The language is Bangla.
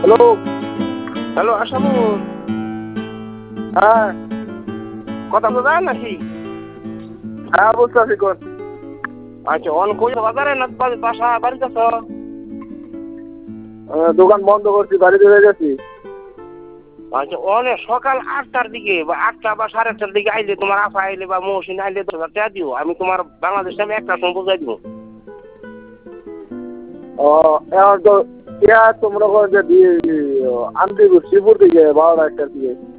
হ্যালো। হ্যালো আশামুল, হ্যাঁ কথা বলা যায় নাকি? হ্যাঁ বুঝতেছি কোন। আচ্ছা, অন কই বাজারে না বাসা বাড়িতে আছো? দোকান বন্ধ করছি, বাড়িতে হয়ে গেছি। আচ্ছা, অনে সকাল 8টার দিকে বা 8টা বা 8:30টার দিকে আইলে তোমার আফা আইলে বা মৌসিন আইলে তোমরা টাকা দিও, আমি তোমার বাংলাদেশ আমি একটা সময় বুঝাই দিব। ও এখন তো ইয়া তোমরা যে দিয়ে আনতে শ্রীপুর থেকে 12টা 1টার দিকে।